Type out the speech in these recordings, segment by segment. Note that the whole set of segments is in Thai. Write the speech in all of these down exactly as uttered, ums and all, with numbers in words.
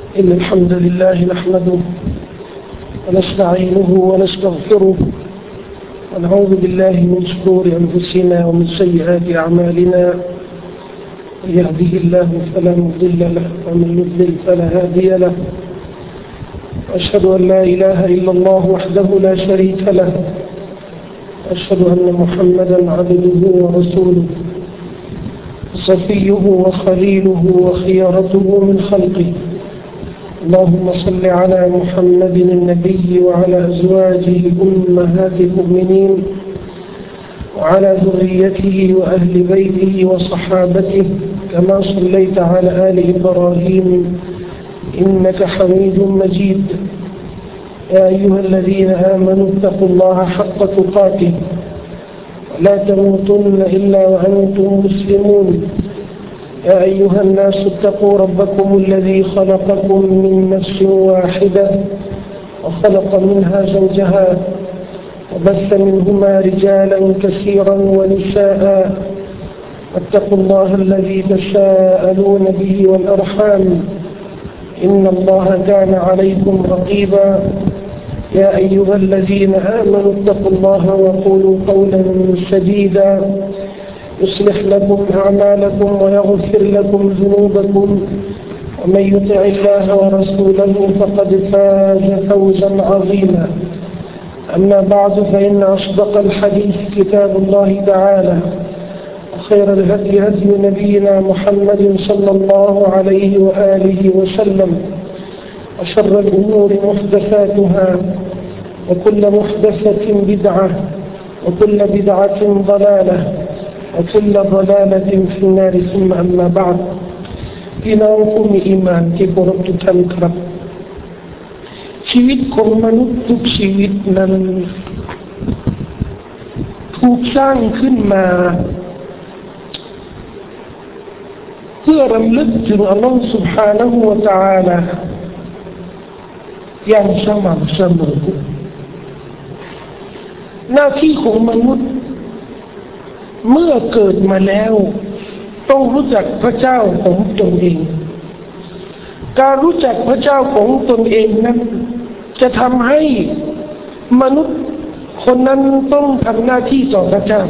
إن الحمد لله نحمده ونستعينه ونستغفره ونعوذ بالله من شرور أنفسنا ومن سيئات أعمالنا من يهده الله فلا مضل له ومن يضلل فلا هادي له وأشهد أن لا إله إلا الله وحده لا شريك له وأشهد أن محمدا عبده ورسوله صفيه وخليله وخيرته من خلقه اللهم صل على محمد النبي وعلى أزواجه أمهات المؤمنين وعلى ذريته وأهل بيته وصحابته كما صليت على آل إبراهيم إنك حميد مجيد يا أيها الذين آمنوا اتقوا الله حق تقاته ولا تموتن إلا وأنتم مسلمون يا أيها الناس اتقوا ربكم الذي خلقكم من نفس واحدة وخلق منها زوجها وبث منهما رجالا كثيرا ونساء واتقوا الله الذي تساءلون به والأرحام إن الله كان عليكم رقيبا يا أيها الذين آمنوا اتقوا الله وقولوا قولا سديدا يصلح لكم أعمالكم ويغفر لكم ذنوبكم ومن يطع الله ورسوله فقد فاز فوزا عظيما أما بعد فإن أصدق الحديث كتاب الله تعالى وخير الهدي هدي نبينا محمد صلى الله عليه وآله وسلم وشر الأمور محدثاتها وكل محدثة بدعة وكل بدعة ضلالة وكل ضلالة في النار ثم أما بعد พี่น้องผู้มีอีหม่านที่เคารพทุกท่านครับชีวิตของมนุษย์ทุกชีวิตนั้นถูกสร้างขึ้นมาเพื่อรำลึกถึงอัลลอฮฺ سبحانه และ تعالى อย่างสม่ำเสมอหน้าที่ของมนุษย์เมื่อเกิดมาแล้วต้องรู้จักพระเจ้าของตนเองการรู้จักพระเจ้าของตนเองนั้นจะทำให้มนุษย์คนนั้นต้องทำหน้าที่ต่อพระเจ้า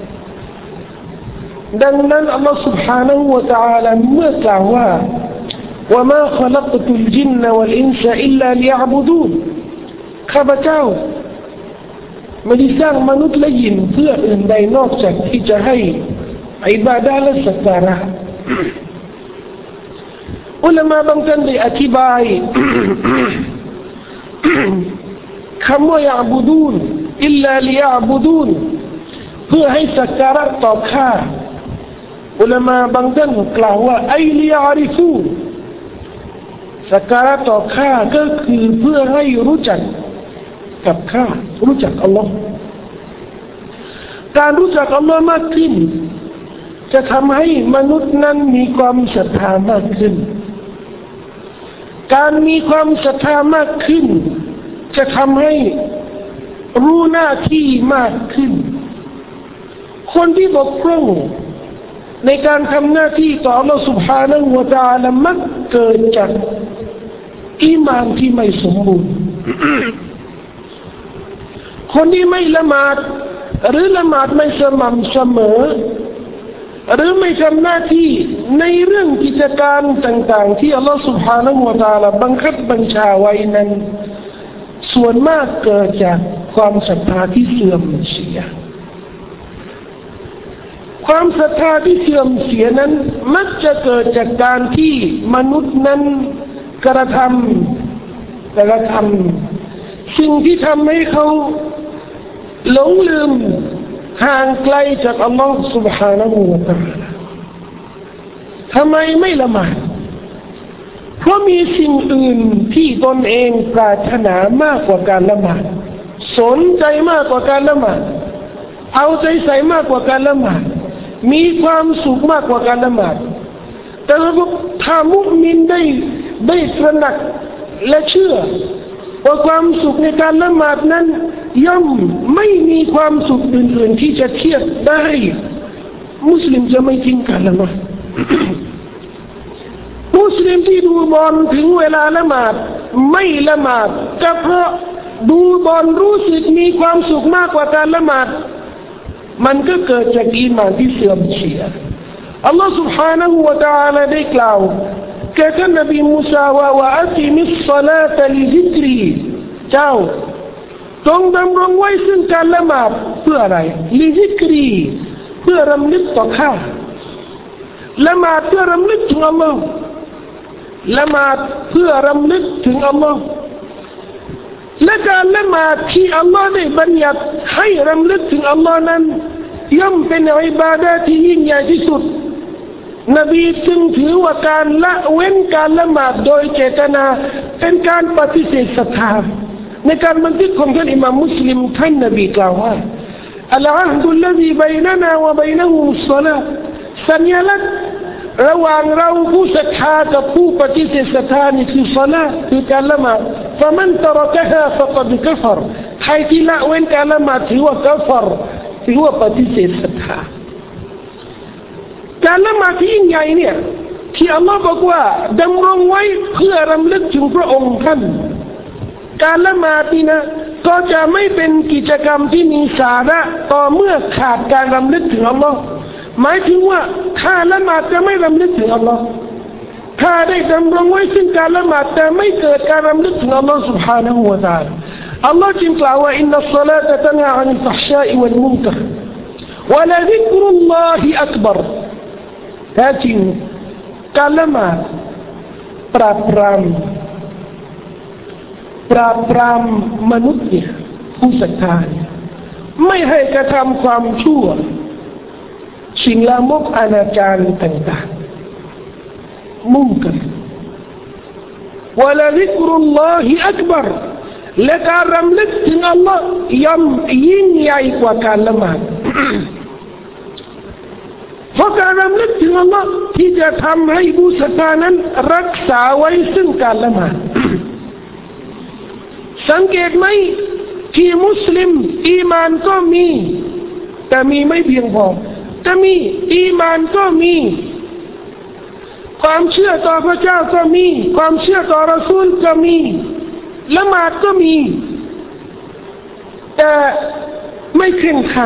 ดังนั้นอัลลอฮฺ سبحانه และ تعالى เมื่อกล่าวว่า وما خلقت الجن والإنس إلا ليعبدون ข้าพเจ้าไม่ได้สร้างมนุษย์และยินเพื่ออื่นใดนอกจากที่จะให้อิบาดะห์และสักการะอุลามะบางท่านได้อธิบายคำว่ายะบุดูนอิลลาลิยะบุดูนเพื่อให้สักการะต่อข้าอุลามะบางท่านกล่าวว่าไอลิยะริฟูสักการะต่อข้าก็คือเพื่อให้รู้จักกับข้ารู้จักอัลลอฮ์การรู้จักอัลลอฮ์มากขึ้นจะทำให้มนุษย์นั้นมีความศรัทธามากขึ้นการมีความศรัทธามากขึ้นจะทำให้รู้หน้าที่มากขึ้นคนที่บกพร่องในการทำหน้าที่ต่ออัลลอฮ์ سبحانه และ تعالى มักเกิดจากอีหม่านที่ไม่สมบูรณ์คนที่ไม่ละหมาดหรือละหมาดไม่สม่ำเสมอหรือไม่ทำหน้าที่ในเรื่องกิจการต่างๆที่อัลลอฮฺ سبحانه และ تعالى บังคับบัญชาไว้นั้นส่วนมากเกิดจากความศรัทธาที่เสื่อมเสียความศรัทธาที่เสื่อมเสียนั้นมักจะเกิดจากการที่มนุษย์นั้นกระทำกระทำสิ่งที่ทำให้เขาหลงลืมห่างไกลจากอัลลอฮฺ سبحانه และ تعالى ทำไมไม่ละหมาดเพราะมีสิ่งอื่นที่ตนเองปรารถนามากกว่าการละหมาดสนใจมากกว่าการละหมาดเอาใจใส่มากกว่าการละหมาดมีความสุขมากกว่าการละหมาดแต่ถ้ามุมินได้ได้ตระหนักและเชื่อว่าความสุขในการละหมาดนั้นย่อมไม่มีความสุขอื่นๆที่จะเทียบได้มุสลิมจะไม่ทิ้งการละหมาด มุสลิมที่ดูบอลถึงเวลาละหมาดไม่ละหมาดก็เพราะดูบอลรู้สึกมีความสุขมากกว่าการละหมาดมันก็เกิดจากอีหม่านที่เสื่อมเสียอัลลอฮฺ سبحانه และ تعالى ได้กล่าวแก่ท่านนบีมูซาว่าว่าอัติมิสศอลาตะลิซิกรีเจ้าจงดำรงไว้ซึ่งการละหมาดเพื่ออะไรลิซิกรีเพื่อรำลึกต่อข้าละหมาดเพื่อรำลึกถึงอัลลอฮ์ละหมาดเพื่อรำลึกถึงอัลลอฮ์และการละหมาดที่อัลลอฮ์ได้บัญญัติให้รำลึกถึงอัลลอฮ์นั้นย่อมเป็นอิบาดะห์ที่ยิ่งใหญ่ที่สุดนบีจึงถือว่าการละเว้นการละหมาดโดยเจตนาเป็นการปฏิเสธศรัทธาในการบันทึกของท่านอิหม่ามมุสลิมท่านนบีกล่าวว่าอัลอะฮดุลลซีบัยนะนาวะบัยนะฮุมุศศอลาห์สัญลักษณ์ระหว่างเราผู้ศรัทธากับผู้ปฏิเสธศรัทธานี่คือศอลาห์คือการละหมาดฟะมันตะเราะกะฮาฟะกัดกัฟรใครที่ละเว้นการละหมาดถือว่ากัฟรถือว่าปฏิเสธศรัทธาการละหมาดที่ยิ่งใหญ่เนี่ยที่อัลลอฮ์บอกว่าดำรงไว้เพื่อรำลึกถึงพระองค์ท่านการละหมาดนี่นะก็จะไม่เป็นกิจกรรมที่มีสาระต่อเมื่อขาดการรำลึกถึงอัลลอฮ์หมายถึงว่าถ้าละหมาดจะไม่รำลึกถึงอัลลอฮ์ถ้าได้ดำรงไว้ซึ่งการละหมาดแต่ไม่เกิดการรำลึกถึงอัลลอฮ์ سبحانه และ تعالى อัลลอฮ์จึงกล่าวว่าอินนัสศอลาตะตันฮาอันิลฟะห์ชาอิวัลมุนกัรวะละซิกรุลลอฮิอักบัรแท้จริงการละหมาดปราบปรามปราบปรามมนุษย์เนี่ยผู้ศรัทธาไม่ให้กระทำความชั่วสิ่งลามกอนาจารต่างๆมุ่งกันวะละซิกรุลลอฮิอักบัรและการรำลึกถึงอัลลอฮ์ย่อมยิ่งใหญ่กว่าการละหมาดเพราะการรำลึกถึงอัลลอฮ์ที่จะทำให้ผู้ศรัทธานั้นรักษาไว้ซึ่งการละหมาดสังเกตไหมที่มุสลิมอีมานก็มีแต่มีไม่เพียงพอแต่มีอีมานก็มีความเชื่อต่อพระเจ้าก็มีความเชื่อต่อรอซูลก็มีละหมาดก็มีแต่ไม่เคร่งครัด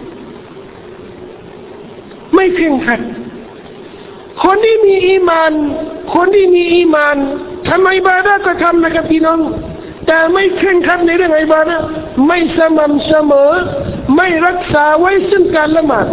ไม่เคร่งครัดคนที่มีอีมานคนที่มีอีมานทำอิบาดะห์ก็ทำนะครับพี่น้องแต่ไม่เคร่งครัดในเรื่องอิบาดะห์ไม่สม่ำเสมอไม่รักษาไว้ซึ่งการละหมาด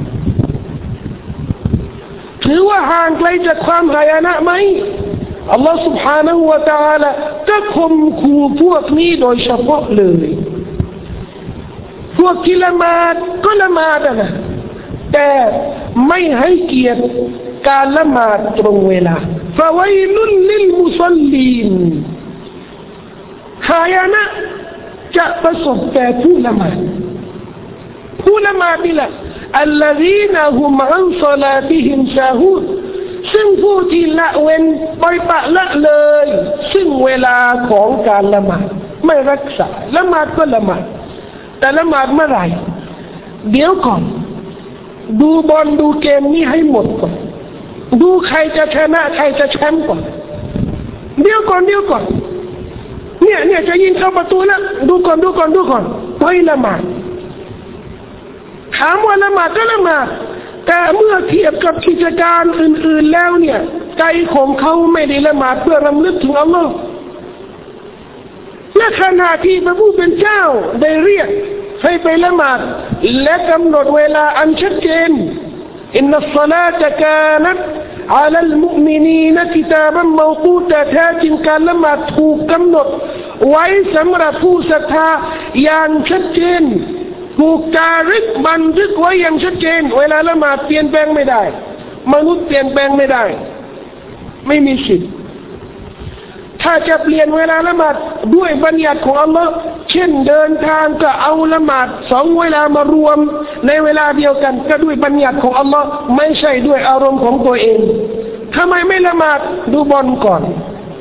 ถือว่าห่างไกลจากความหายนะไหมอัลลอฮฺ سبحانه และ تعالى ก็ข่มขู่พวกนี้โดยเฉพาะเลยพวกที่ละหมาดก็ละหมาดนะแต่ไม่ให้เกียรติการละหมาดตรงเวลาฟะวัยลุลลิลมุศอลลีนหายนะจะประสบแก่ผู้ละหมาดผู้ละหมาดนี่แหละอัลลซีนฮุมอันศอลาติฮิมซาฮูนซึ่งผู้ที่ละเว้นปล่อยปละละเลยซึ่งเวลาของการละหมาดไม่รักษาละหมาดก็ละหมาดแต่ละหมาดเมื่อไหร่เดี๋ยวก่อนดูบอลดูเกมนี้ให้หมดก่อนดูใครจะชนะใครจะแชมป์ก่อนเดี๋ยวก่อนเดี๋ยวก่อนเนี่ยเนี่ยจะยิงเข้าประตูแล้วดูก่อนดูก่อนดูก่อนไปละหมาดถามว่าละหมาดก็ละหมาดแต่เมื่อเทียบกับกิจการอื่นๆแล้วเนี่ยใจของเขาไม่ได้ละหมาดเพื่อรำลึกถึงอัลลอฮ์และขณะที่พระผู้เป็นเจ้าได้เรียกให้ไปละหมาดและกำหนดเวลาอันชัดเจนอินนัสศอลาตะกานัตอะลัลมุอ์มินีนกิตาบันเมากูตะแท้จริงการละหมาดถูกกำหนดไว้สำหรับผู้ศรัทธาอย่างชัดเจนถูกจารึกบันทึกไว้อย่างชัดเจนเวลาละหมาดเปลี่ยนแปลงไม่ได้มนุษย์เปลี่ยนแปลงไม่ได้ไม่มีสิทธิ์ถ้าจะเปลี่ยนเวลาละหมาดด้วยบัญญัติของอัลลอฮ์เช่นเดินทางก็เอาละหมาดสองเวลามารวมในเวลาเดียวกันก็ด้วยบัญญัติของอัลลอฮ์ไม่ใช่ด้วยอารมณ์ของตัวเองทำไมไม่ละหมาดดูบอลก่อน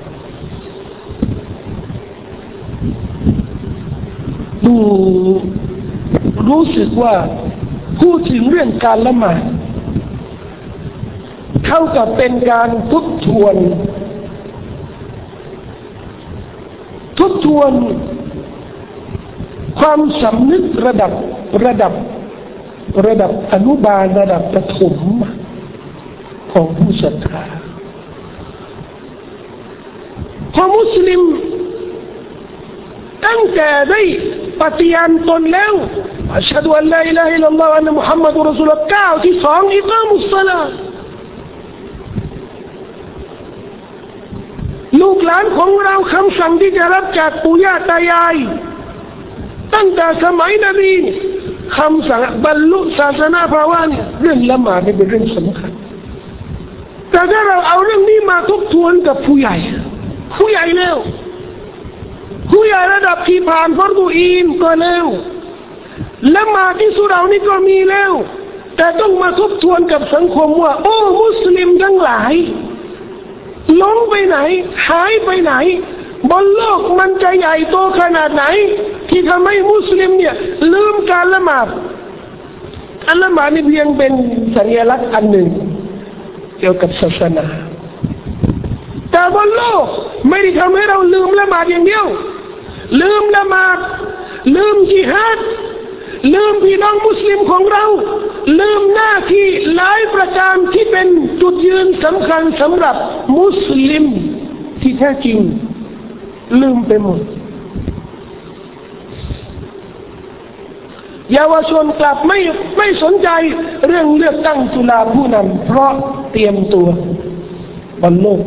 ดูรู้สึกว่าพูดถึงเรื่องการละหมาดเท่ากับเป็นการทบทวนทบทวนความสำนึกระดับระดับระดับอนุบาลระดับประถมของผู้ศรัทธาพอมุสลิมตั้งแต่ได้ปฏิญาณตนแล้วอัชฮะดุอัลลาอิลาฮะอิลลัลลอฮ์วะอันนะมุฮัมมัดุรรอซูลุลลอฮ์ก้าวที่สองอิกามุสศอลาห์ลูกหลานของเราคำสั่งที่จะรับจากปู่ย่าตายายตั้งแต่สมัยนบีคำสั่งบรรลุศาสนาภาวะเนี่ยเรื่องละหมาดเป็นเรื่องสำคัญแต่ถ้าเราเอาเรื่องนี้มาทบทวนกับผู้ใหญ่ผู้ใหญ่แล้วผู้ใหญ่ระดับที่ผ่านฟารดูอีนก็แล้วละหมาดที่สุเรานี่ก็มีแล้วแต่ต้องมาทบทวนกับสังคมว่าโอ้มุสลิมทั้งหลายหลงไปไหนหายไปไหนบนโลกมันจะใหญ่โตขนาดไหนที่ทำให้มุสลิมเนี่ยลืมการละหมาดการละหมาดนี่เพียงเป็นสัญลักษณ์อันหนึ่งเกี่ยวกับศาสนาแต่บนโลกไม่ได้ทำให้เราลืมละหมาดอย่างเดียวลืมละหมาดลืมญิฮาดลืมพี่น้องมุสลิมของเราลืมหน้าที่หลายประการที่เป็นจุดยืนสำคัญสำหรับมุสลิมที่แท้จริงลืมไปหมดเยาวชนกลับไม่ไม่สนใจเรื่องเลือกตั้งจุฬาผู้นำเพราะเตรียมตัวบนโลก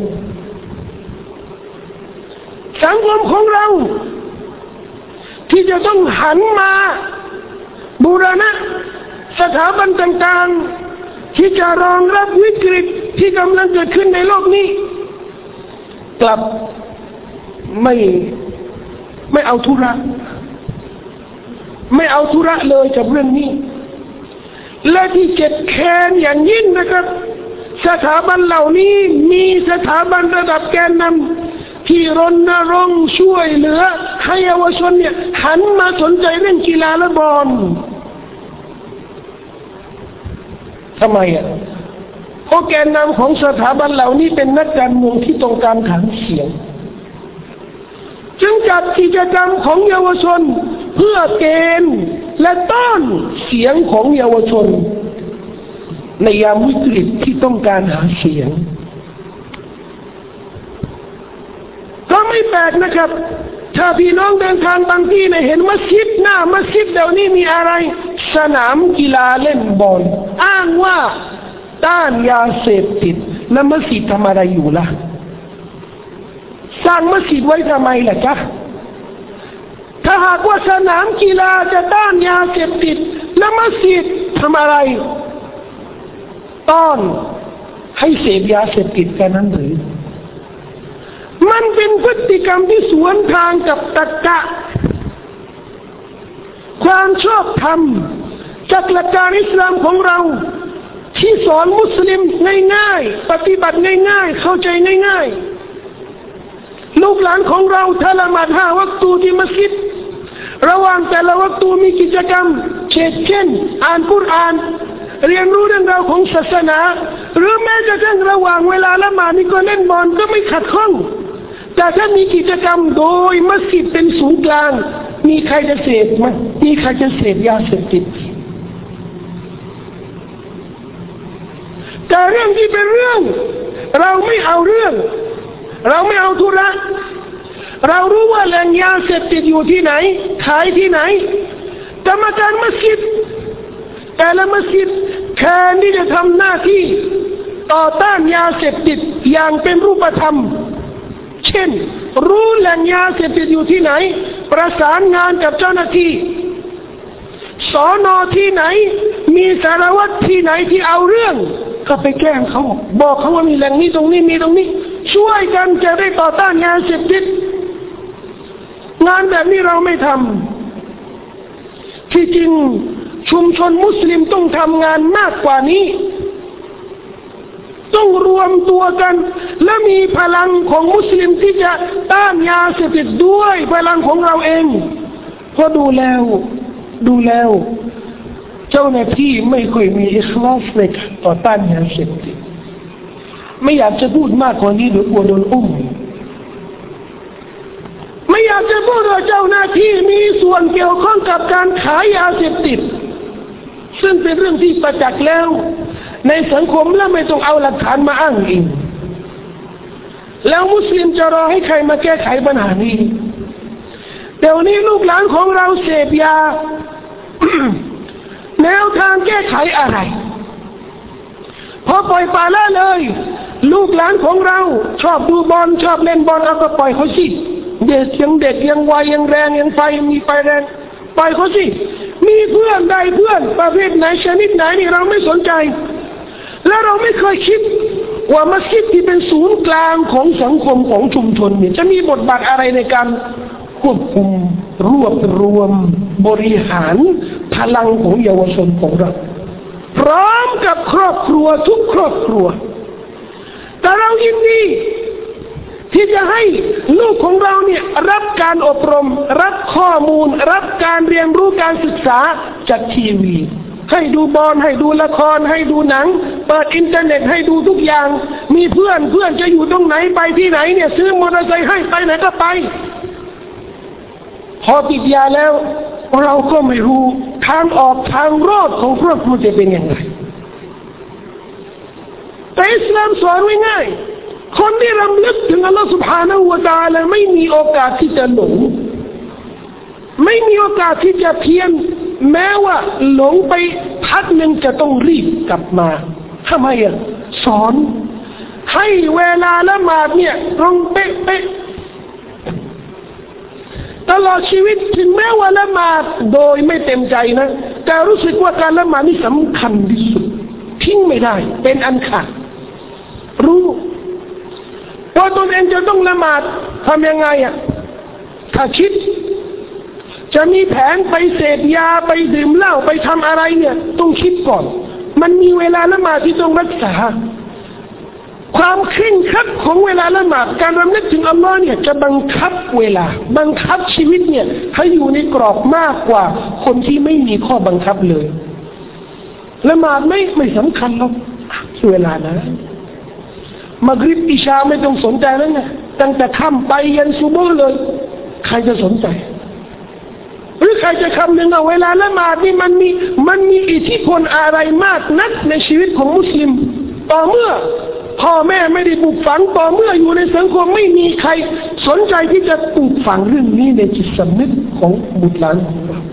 สังคมของเราที่จะต้องหันมาบูรณะสถาบันต่างๆที่จะรองรับวิกฤตที่กำลังเกิดขึ้นในโลกนี้กลับไม่ไม่เอาธุระไม่เอาธุระเลยกับเรื่องนี้และที่เจ็บแค้นอย่างยิ่งนะครับสถาบันเหล่านี้มีสถาบันระดับแกนนำที่รณรงค์ช่วยเหลือให้เยาวชนเนี่ยหันมาสนใจเรื่องกีฬาและบอลทำไมอ่ะเพราะแกนนำของสถาบันเหล่านี้เป็นนักการเมืองที่ต้องการฐานเสียงจึงจัดกิจกรรมของเยาวชนเพื่อเกณฑ์และต้อนเสียงของเยาวชนในยามวิกฤตที่ต้องการหาเสียงก็ไม่แปลกนะครับถ้าพี่น้องเดินทางบางที่เนี่ยเห็นมัสยิดหน้ามัสยิดเดี๋ยวนี้มีอะไรสนามกีฬาเล่นบอลอ้างว่าต้านยาเสพติดแล้วมัสยิดทำอะไรอยู่ล่ะสร้างมัสยิดไว้ทำไมล่ะจ๊ะถ้าหากว่าสนามกีฬาจะต้านยาเสพติดแล้วมัสยิดทำอะไรต้อนให้เสพยาเสพติดกันนั้นหรือมันเป็นพฤติกรรมที่สวนทางกับตรรกะความชอบธรรมจากหลักการอิสลามของเราที่สอนมุสลิมง่ายๆปฏิบัติง่ายๆเข้าใจง่ายๆลูกหลานของเราถ้าละหมาดห้าวักตูที่มัสยิดระหว่างแต่ละวักตูมีกิจกรรมเช่นเช่นอ่านกุรอานเรียนรู้เรื่องราวของศาสนาหรือแม้จะทั้งระหว่างเวลาละหมาดนี่ก็เล่นบอลก็ไม่ขัดข้องแต่ถ้ามีกิจกรรมโดยมัสยิดเป็นศูนย์กลางมีใครจะเสพมั้ยมีใครจะเสพยาเสพติดแต่เรื่องที่เป็นเรื่องเราไม่เอาเรื่องเราไม่เอาธุระเรารู้ว่าแหล่งยาเสพติดอยู่ที่ไหนขายที่ไหนกรรมการมัสยิดแต่ละมัสยิดแทนที่จะทำหน้าที่ต่อต้านยาเสพติดอย่างเป็นรูปธรรมเช่นรู้แหล่งยาเสพติดอยู่ที่ไหนประสานงานกับเจ้าหน้าที่สน.ที่ไหนมีสารวัตรที่ไหนที่เอาเรื่องก็ไปแกล้งเขาบอกเขาว่ามีแหล่งนี้ตรงนี้มีตรงนี้ช่วยกันจะได้ต่อต้านยาเสพติดงานแบบนี้เราไม่ทำที่จริงชุมชนมุสลิมต้องทำงานมากกว่านี้ต้องรวมตัวกันและมีพลังของมุสลิมที่จะต้านยาเสพติดด้วยพลังของเราเองเพราะดูแล้วดูแล้วเจ้าหน้าที่ไม่ค่อยมีอิคลาสในการต่อต้านยาเสพติดไม่อยากจะพูดมากกว่านี้หรือกลัวโดนอุ้มไม่อยากจะพูดว่าเจ้าหน้าที่มีส่วนเกี่ยวข้องกับการขายยาเสพติดซึ่งเป็นเรื่องที่ประจักษ์แล้วในสังคมและไม่ต้องเอาหลักฐานมาอ้างอิงแล้วมุสลิมจะรอให้ใครมาแก้ไขปัญหานี้เดี๋ยวนี้ลูกหลานของเราเสพยา แนวทางแก้ไขอะไรพอปล่อยปละละเลยลูกหลานของเราชอบดูบอลชอบเล่นบอลเอาก็ปล่อยเขาสิเด็กยังเด็กยังวัยยังแรงยังไฟมีไฟแรงปล่อยเขาสิมีเพื่อนใดเพื่อนประเภทไหนชนิดไหนนี่เราไม่สนใจและเราไม่เคยคิดว่ามัสยิดที่เป็นศูนย์กลางของสังคมของชุมชนเนี่ยจะมีบทบาทอะไรในการควบคุมรวบรวมบริหารพลังของเยาวชนของเราพร้อมกับครอบครัวทุกครอบครัวแต่เรายินดีที่จะให้ลูกของเราเนี่ยรับการอบรมรับข้อมูลรับการเรียนรู้การศึกษาจากทีวีให้ดูบอลให้ดูละครให้ดูหนังเปิดอินเทอร์เน็ตให้ดูทุกอย่างมีเพื่อนเพื่อนจะอยู่ตรงไหนไปที่ไหนเนี่ยซื้อมอเตอร์ไซค์ให้ไปไหนก็ไปพอติดยาแล้วเราก็ไม่รู้ทางออกทางรอดของครอบครัวจะเป็นยังไงแต่อิสลามสอนไว้ง่ายคนที่รำลึกถึงอัลลอฮฺ سبحانه และ تعالى ไม่มีโอกาสที่จะหลงไม่มีโอกาสที่จะเพี้ยนแม้ว่าหลงไปพักหนึ่งจะต้องรีบกลับมาทำไมอ่ะสอนให้เวลาละหมาดเนี่ยตรงเป๊ะๆตลอดชีวิตถึงแม้ว่าละหมาดโดยไม่เต็มใจนะแต่รู้สึกว่าการละหมาดนี่สำคัญที่สุดทิ้งไม่ได้เป็นอันขาดรู้ว่าตนเองจะต้องละหมาดทำยังไงอ่ะถ้าคิดจะมีแผนไปเสพยาไปดื่มเหล้าไปทำอะไรเนี่ยต้องคิดก่อนมันมีเวลาละหมาดที่ต้องรักษาความเคร่งครัดของเวลาละหมาดการรำลึกถึงอัลลอฮ์เนี่ยจะบังคับเวลาบังคับชีวิตเนี่ยให้อยู่ในกรอบมากกว่าคนที่ไม่มีข้อบังคับเลยละหมาดไม่ไม่สำคัญหรอกเวลานะมักริบอิชาไม่ต้องสนใจแล้วไงตั้งแต่ค่ำไปยันซุบฮ์เลยใครจะสนใจหรือใครจะคำนึงว่าเวลาละหมาดนี่มันมีมันมีอิทธิพลอะไรมากนักในชีวิตของมุสลิมต่อเมื่อพ่อแม่ไม่ได้ปลูกฝังต่อเมื่ออยู่ในสังคมไม่มีใครสนใจที่จะปลูกฝังเรื่องนี้ในจิตสำนึกของบุตรหลานของเรา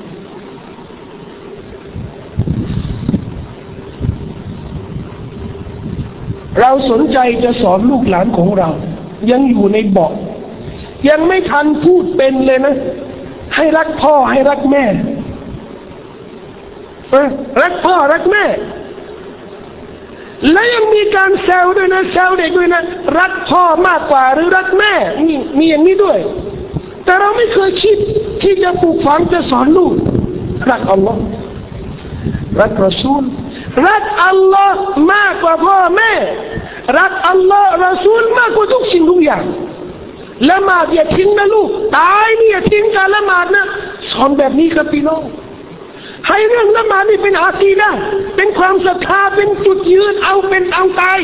เราสนใจจะสอนลูกหลานของเรายังอยู่ในเบาะยังไม่ทันพูดเป็นเลยนะให้รักพ่อให้รักแม่รักพ่อรักแม่และยังมีการแซวด้วยนะแซวเด็กด้วยนะรักพ่อมากกว่าหรือรักแม่นี่มีอย่างนี้ด้วยแต่เราไม่เคยคิดที่จะปลูกฝังจะสอนลูกรักอัลลอฮ์รักรอซูลรักอัลลอฮ์มากกว่าพ่อแม่รักอัลลอฮ์รอซูลมากกว่าทุกสิ่งทุกอย่างละหมาดอย่าทิ้งนะลูกตายนี่อย่าทิ้งการละหมาดนะสอนแบบนี้ครับพี่น้องให้เรื่องละหมาดนี่เป็นอากีดะห์เป็นความศรัทธาเป็นจุดยืนเอาเป็นเอาตาย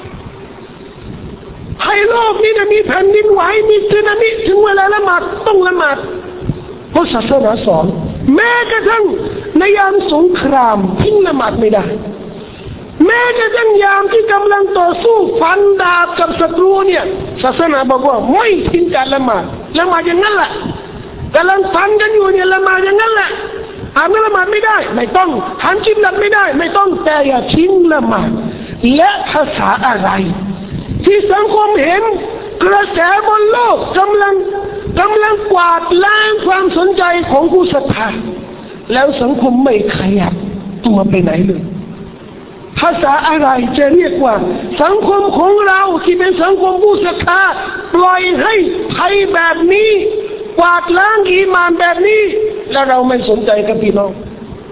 ให้โลกนี้จะมีแผ่นดินไหวมีสึนามิถึงเวลาละหมาดต้องละหมาดเพราะศาสนาสอนแม้กระทั่งในยามสงครามทิ้งละหมาดไม่ได้แม้กระทั่งยามที่กำลังต่อสู้ฟันดาบกับศัตรูเนี่ยศาสนาบอกว่าไม่ทิ้งการละหมาดละหมาดอย่างนั้นแหละกำลังฟันกันอยู่เนี่ยละหมาดอย่างนั้นแหละอ่านละหมาดไม่ได้ไม่ต้องหันจิตหลักไม่ได้ไม่ต้องแต่อย่าทิ้งละหมาดและภาษาอะไรที่สังคมเห็นกระแสบนโลกกำลังกำลังกวาดล้างความสนใจของผู้ศรัทธาแล้วสังคมไม่ขยับตัวไปไหนเลยภาษาอะไรจะเรียกว่าสังคมของเราที่เป็นสังคมผู้ศรัทธาปล่อยให้ภัยแบบนี้กวาดล้างอีหม่านแบบนี้แล้วเราไม่สนใจกับพี่น้อง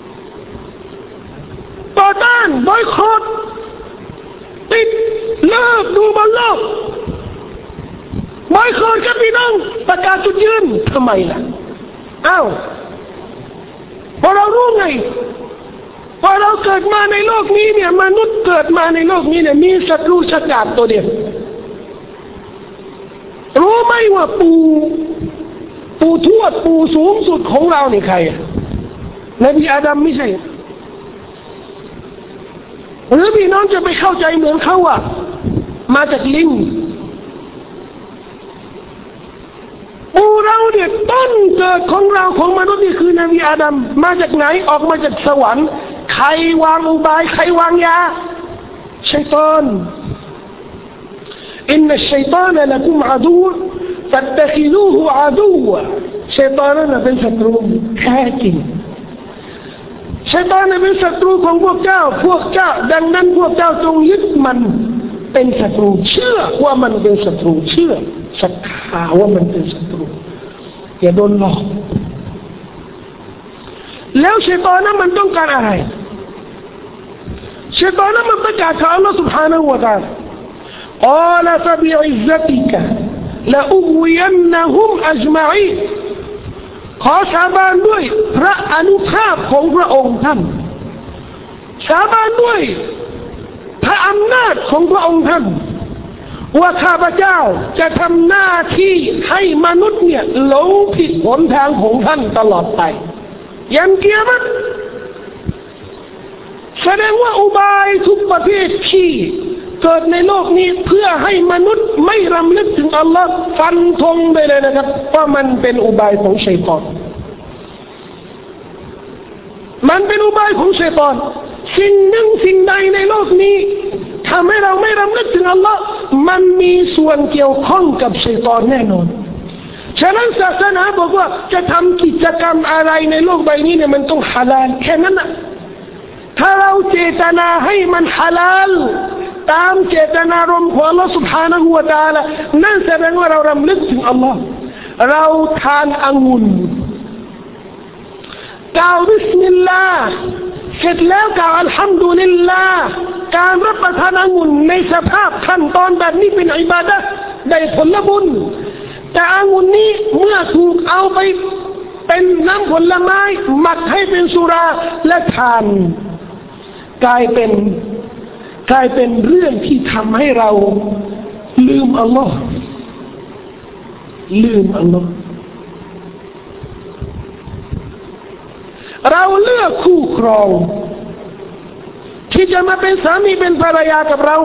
ต่อต้านบอยคอตปิดเลิกดูบอลโลกบอยคอตกับพี่น้องประกาศจุดยืนทำไมล่ะอ้าวพอเรารู้ไงพอเราเกิดมาในโลกนี้เนี่ยมนุษย์เกิดมาในโลกนี้เนี่ยมีศัตรูฉกาจตัวเดียวรู้ไหมว่าปู่ปู่ทวดปู่สูงสุดของเราเนี่ยใครนบีอาดัมไม่ใช่หรือพี่น้องจะไปเข้าใจเหมือนเขาว่ามาจากลิงปู่เราเนี่ยต้นเกิดของเราของมนุษย์นี่คือนบีอาดัมมาจากไหนออกมาจากสวรรค์ใครวางอุบายใครวางยาชัยฏอนอินนัชชัยฏอนละกุมอะดูวฟัตตะคิซูฮูอะดูวชัยฏอนนั้นเป็นศัตรูแท้จริงชัยฏอนนั้นเป็นศัตรูของพวกเจ้าพวกเจ้าดังนั้นพวกเจ้าจงยึดมันเป็นศัตรูเชื่อว่ามันเป็นศัตรูเชื่อศรัทธาว่ามันเป็นศัตรูอย่าโดนหลอกแล้วชัยฏอนนั้นมันต้องการอะไรชัยฏอนนั้นมันประกาศกับอัลลอฮฺ سبحانه และ تعالى قال فبعزتك لأغوينهم أجمعين ขอสาบานด้วยพระอนุภาพของพระองค์ท่านสาบานด้วยพระอำนาจของพระองค์ท่านว่าข้าพเจ้าจะทำหน้าที่ให้มนุษย์เนี่ยหลงผิดหนทางของท่านตลอดไปยันกิยามะฮ์แสดงว่าอุบายทุกประเภทที่เกิดในโลกนี้เพื่อให้มนุษย์ไม่รำลึกถึงอัลลอฮ์ฟันธงไปเลยนะครับว่ามันเป็นอุบายของชัยฏอนมันเป็นอุบายของชัยฏอนสิ่งหนึ่งสิ่งใดในโลกนี้ทำให้เราไม่รำลึกถึงอัลลอฮ์มันมีส่วนเกี่ยวข้องกับชัยฏอนแน่นอนฉะนั้นศาสนาบอกว่าจะทำกิจกรรมอะไรในโลกใบนี้เนี่ยมันต้องฮาลาลแค่นั้นนะถ้าเราเจตนาให้มันฮาลาลตามเจตนารมณ์ของอัลลอฮฺ سبحانه และ تعالى นั่นแสดงว่าเรารำลึกถึงอัลลอฮ์เราทานองุ่นกล่าวบิสมิลลาห์เสร็จแล้วกล่าวอัลฮัมดุลิลลาห์การรับประทานองุ่นในสภาพขั้นตอนแบบนี้เป็นอิบาดะห์ได้ผลบุญแต่องุ่นนี้เมื่อถูกเอาไปเป็นน้ำผลไม้หมักให้เป็นสุราและทานกลายเป็นกลายเป็นเรื่องที่ทำให้เราลืมอัลลอฮ์ลืมอัลลอฮ์เราเลือกคู่ครองที่จะมาเป็นสามีเป็นภรรยากับเรา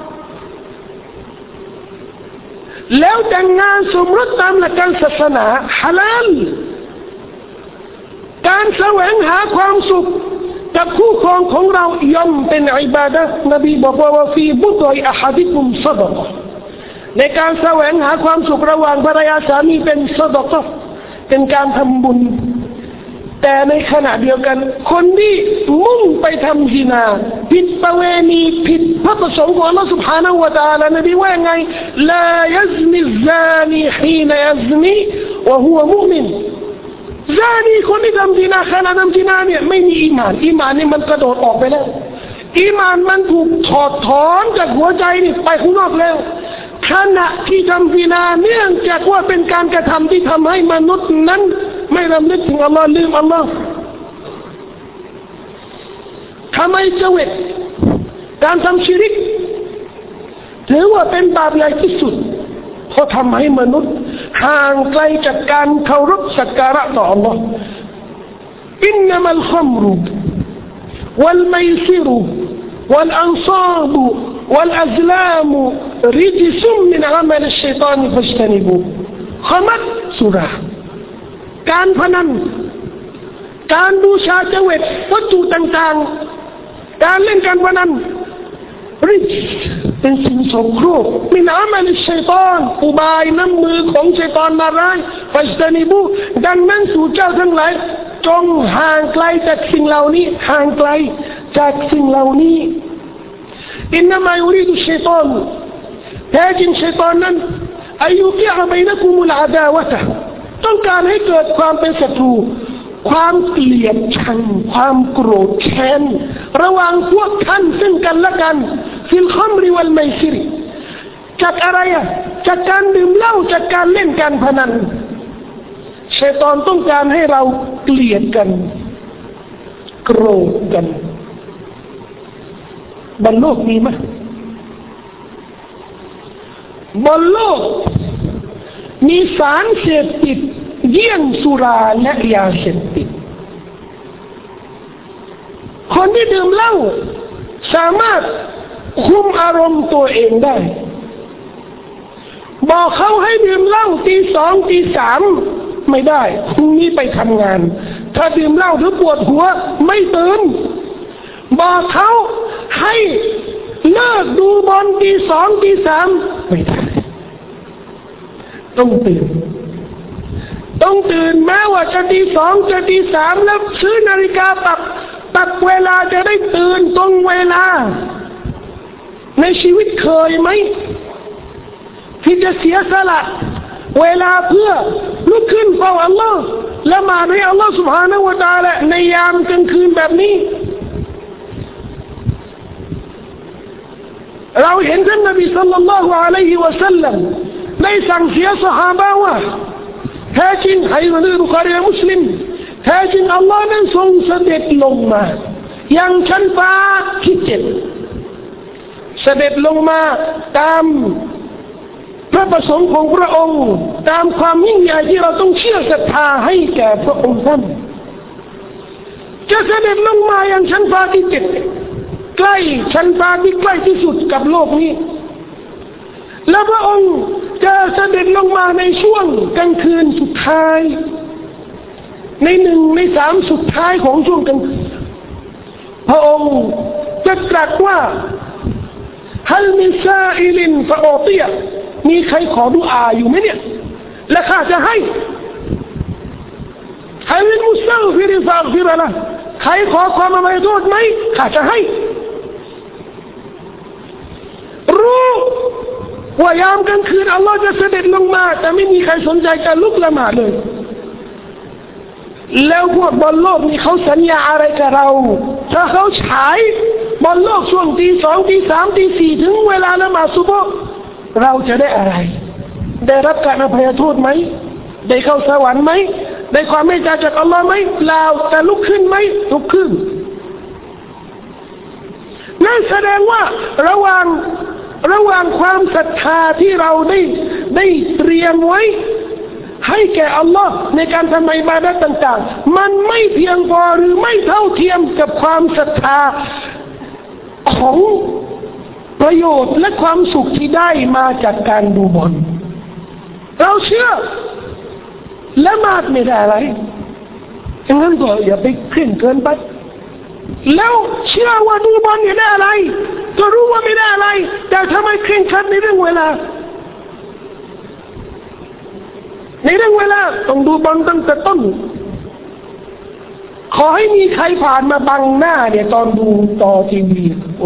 แล้วแต่งงานสมรสตามหลักการศาสนาฮาลาลการแสวงหาความสุขกับคู่ครองของเราย่อมเป็นอิบาดะห์นบีบอกว่าฟีบุตรอะฮัดิกุมซะดะกะห์ในการแสวงหาความสุขระหว่างภรรยาสามีเป็นซะดะกะห์เป็นการทำบุญแต่ในขณะเดียวกันคนที่มุ่งไปทำซินาผิดประเวณีผิดพระประสงค์ของอัลลอฮฺ سبحانه และ تعالى นบีว่าไงลายัซนิซานีฮีนยัซนีวะฮุวะมุอ์มินซานีคนที่ทำซินาขณะทำซินาเนี่ยไม่มีอีหม่านอีหม่านนี่มันกระโดดออกไปแล้วอีหม่านมันถูกถอดถอนจากหัวใจนี่ไปข้างนอกแล้วขณะที่ทำซินาเนื่องจากว่าเป็นการกระทำที่ทำให้มนุษย์นั้นไม่รำลึกถึงอัลลอฮ์ลืมอัลลอฮ์ทำไมเจวิตการทำชิริกถือว่าเป็นบาปใหญ่ที่สุดเพราะทำให้มนุษย์ห่างไกลจากการเคารพสักการะต่ออัลลอฮ์อินนัมัลคัมรุวัลมัยซิรุวัลอันซาบุวัลอัซลามุริจซุมมินอามัลชัยฏอนฟัจตะนิบูขมัดสุราการพนันการบูชาเจวิตวัตถุต่างๆการเล่นการพนันริจเป็นสิ่งโสโครกมินอามัลชัยฏอนอุบายน้ำมือของชัยฏอนมาร้ายฟัจตะนิบูดังนั้นสู่เจ้าทั้งหลายจงห่างไกลจากสิ่งเหล่านี้ห่างไกลจากสิ่งเหล่านี้อินนามายูริดุชัยฏอนแท้จริงชัยฏอนนั้นอายุกิอะบัยนะกุมุลอาดาวะตะต้องการให้เกิดความเป็นศัตรูความเกลียดชังความโกรธแค้นระหว่างพวกท่านซึ่งกันและกันฟิลคัมริวัลไมซิรจากอะไรอ่ะจากการดื่มเหล้าจากการเล่นการพนันชัยฏอนต้องการให้เราเกลียดกันโกรธกันบนโลกมีไหมบนโลกมีสารเสพติดเยี่ยงสุราและยาเสพติดคนที่ดื่มเหล้าสามารถคุมอารมณ์ตัวเองได้บอกเขาให้ดื่มเหล้าตีสองตีสามไม่ได้พรุ่งนี้ไปทำงานถ้าดื่มเหล้าหรือปวดหัวไม่ตื่นบอกเขาให้เลิกดูบอลตีสองตีสามไม่ได้ต้องตื่นต้องตื่นแม้ว่าจะตีสองจะตีสามแล้วซื้อนาฬิกาปรับปรับเวลาจะได้ตื่นตรงเวลาในชีวิตเคยไหมที่จะเสียสละเวลาเพื่อลุกขึ้นเฝ้าอัลลอฮ์ละหมาดให้อัลลอฮ์ سبحانه และ تعالى ในยามกลางคืนแบบนี้เราเห็นท่านนบีศ็อลลัลลอฮุอะลัยฮิวะซัลลัมได้สั่งเสียซอฮาบะห์ว่าแท้จริงให้ในบุคอรีและมุสลิมแท้จริงอัลลอฮ์นั้นทรงเสด็จลงมายังชั้นฟ้าที่เจ็ดเสด็จลงมาตามพระประสงค์ของพระองค์ตามความยิ่งใหญ่ที่เราต้องเชื่อศรัทธาให้แก่พระองค์ท่านจะเสด็จลงมายังชั้นฟ้าที่เจ็ดใกล้ชั้นฟ้าที่ใกล้ที่สุดกับโลกนี้และพระองค์จะเสด็จลงมาในช่วงกลางคืนสุดท้ายในหนึ่งในสามสุดท้ายของช่วงกลางคืนพระองค์จะตรัสว่าฮัลมิซาอิลินฟะออติยะมีใครขอดุอาอยู่ไหมเนี่ยและข้าจะให้ฮัลมุสตัฆฟิรฟะฆฟิรละใครขอความอภัยโทษไหมข้าจะให้รู้ว่ายามกลางคืนอัลลอฮ์จะเสด็จลงมาแต่ไม่มีใครสนใจจะลุกละหมาดเลยแล้วพวกบอลโลกนี่เขาสัญญาอะไรกับเราถ้าเขาฉายบอลโลกช่วงตีสองตีสามตีสี่ถึงเวลาละหมาดซุบฮ์เราจะได้อะไรได้รับการอภัยโทษไหมได้เข้าสวรรค์ไหมได้ความเมตตาจากอัลลอฮ์ไหมเปล่าแต่ลุกขึ้นไหมลุกขึ้นนั่นแสดงว่าระหว่างระหว่างความศรัทธาที่เราได้ได้เตรียมไว้ให้แก่อัลลอฮ์ในการทำอิบาดะห์ต่างๆมันไม่เพียงพอหรือไม่เท่าเทียมกับความศรัทธาของประโยชน์และความสุขที่ได้มาจากการดูบอลเราเชื่อละหมาดไม่ได้อะไรอย่างนั้นก็อย่าไปเคร่งเกินไปแล้วเชื่อว่าดูบอลไม่ได้อะไรก็รู้ว่าไม่ได้อะไรแต่ทำไมเคร่งครัดในเรื่องเวลาในเรื่องเวลาต้องดูบอลตั้งแต่ต้นขอให้มีใครผ่านมาบังหน้าเนี่ยตอนดูต่อทีวีโอ้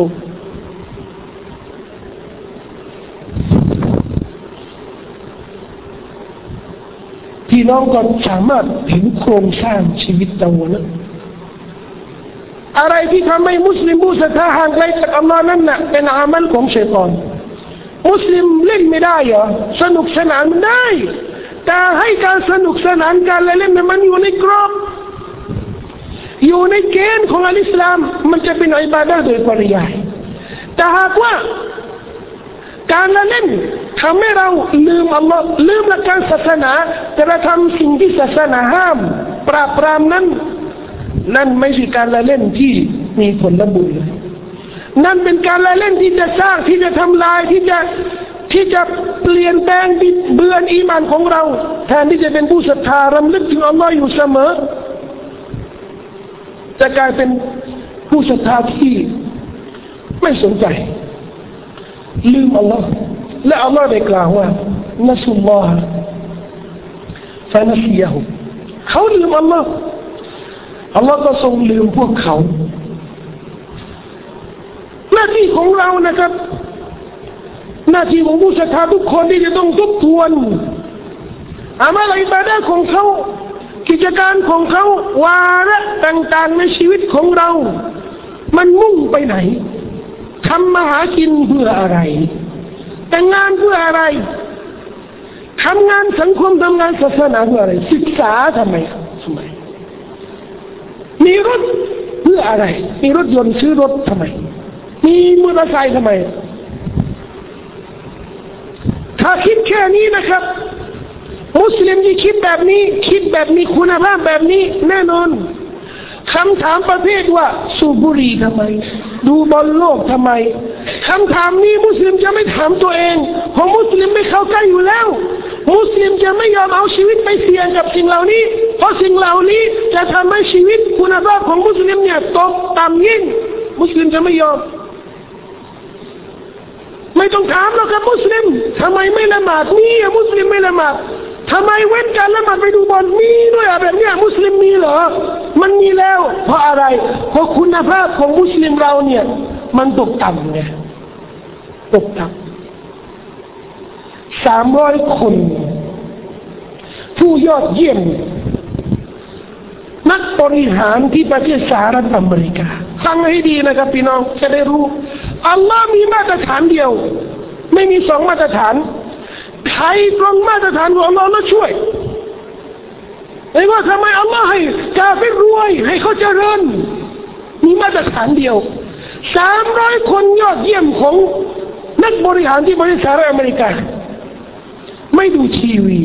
พี่น้องก็สามารถเห็นโครงสร้างชีวิตเรานะอะไรที่ทำให้มุสลิมผู้ศรัทธาห่างไกลจากอัลลอฮ์นั่นน่ะเป็นอามัลของชัยฏอนมุสลิมเล่นไม่ได้เหรอสนุกสนานมันได้แต่ให้การสนุกสนานการเล่นมันอยู่ในกรอบอยู่ในเกณฑ์ของอัลอิสลามมันจะเป็นอิบาดะห์โดยปริยายแต่หากว่าการเล่นทำให้เราลืมอัลลอฮ์ลืมหลักการศาสนาแต่เราทำสิ่งที่ศาสนาห้ามปราบปรามนั้นนั่นไม่ใช่การเล่นที่มีผลบุญเลยนั่นเป็นการเล่นที่จะสร้างที่จะทำลายที่จะที่จะเปลี่ยนแปลงบิดเบือนอีหม่านของเราแทนที่จะเป็นผู้ศรัทธารำลึกถึงอัลลอฮ์อยู่เสมอจะกลายเป็นผู้ศรัทธาที่ไม่สนใจลืมอัลลอฮ์และอัลลอฮ์ได้กล่าวว่านัสุลลอฮ์ฟะนัซียะฮุเขาลืมอัลลอฮ์อัลลอฮ์ก็ทรงลืมพวกเขาหน้าที่ของเรานะครับหน้าที่ของผู้ศรัทธาทุกคนที่จะต้องทบทวนอามัลอิบาดะห์ของเขากิจการของเขาวาระต่างๆในชีวิตของเรามันมุ่งไปไหนทำมาหากินเพื่ออะไรแต่งงานเพื่ออะไรทำงานสังคมทำงานศาสนาเพื่ออะไรศึกษาทำไมทำไมมีรถเพื่ออะไรมีรถยนต์ซื้อรถทำไมมีมอเตอร์ไซค์ทำไมถ้าคิดแค่นี้นะครับมุสลิมที่คิดแบบนี้คิดแบบมีคุณภาพแบบนี้แน่นอนคำถามประเภทว่าสูบบุหรี่ทำไมดูบอลโลกทำไมคำถามนี้มุสลิมจะไม่ถามตัวเองเพราะมุสลิมไม่เข้าใกล้อยู่แล้วมุสลิมจะไม่ยอมเอาชีวิตไปเสี่ยงกับสิ่งเหล่านี้เพราะสิ่งเหล่านี้จะทำให้ชีวิตคุณภาพของมุสลิมเนี่ยตกต่ำยิ่งมุสลิมจะไม่ยอมไม่ต้องถามหรอกครับมุสลิมทำไมไม่ละหมาดมีอะมุสลิมไม่ละหมาดทำไมเว้นการละหมาดไปดูบอลมีด้วยอะแบบเนี้ยมุสลิมมีเหรอมันมีแล้วเพราะอะไรเพราะคุณภาพของมุสลิมเราเนี่ยมันตกต่ำไงตกต่ำสามร้อยคนผู้ยอดเยี่ยมนักบริหารที่ประเทศสหรัฐอเมริกาฟังให้ดีนะครับพี่น้องจะได้รู้อัลลอฮ์มีมาตรฐานเดียวไม่มีสองมาตรฐานใครตรงมาตรฐานของอัลลอฮ์แล้วช่วยไอ้ว่าทำไมอัลลอฮ์ให้กาเฟรรวยให้เขาเจริญมีมาตรฐานเดียวสามร้อยคนยอดเยี่ยมของนักบริหารที่ประเทศสหรัฐอเมริกาไม่ดูทีวี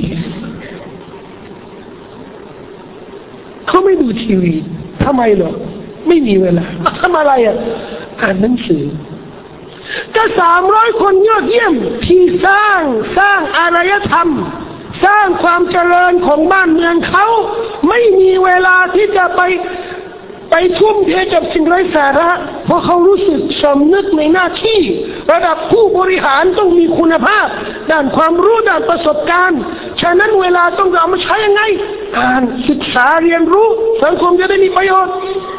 เขาไม่ดูทีวีทำไมเหรอไม่มีเวลาทำอะไรอ่ะอ่านหนังสือก็สามร้อยคนยอดเยี่ยมที่สร้างสร้างอารยธรรมสร้างความเจริญของบ้านเมืองเขาไม่มีเวลาที่จะไปไปทุ่มเทกับสิ่งไร้สาระเพราะเขารู้สึกสำนึกในหน้าที่ระดับผู้บริหารต้องมีคุณภาพด้านความรู้ด้านประสบการณ์ฉะนั้นเวลาต้องเอามาใช้ยังไงอ่านศึกษาเรียนรู้สังคมจะได้มีประโยชน์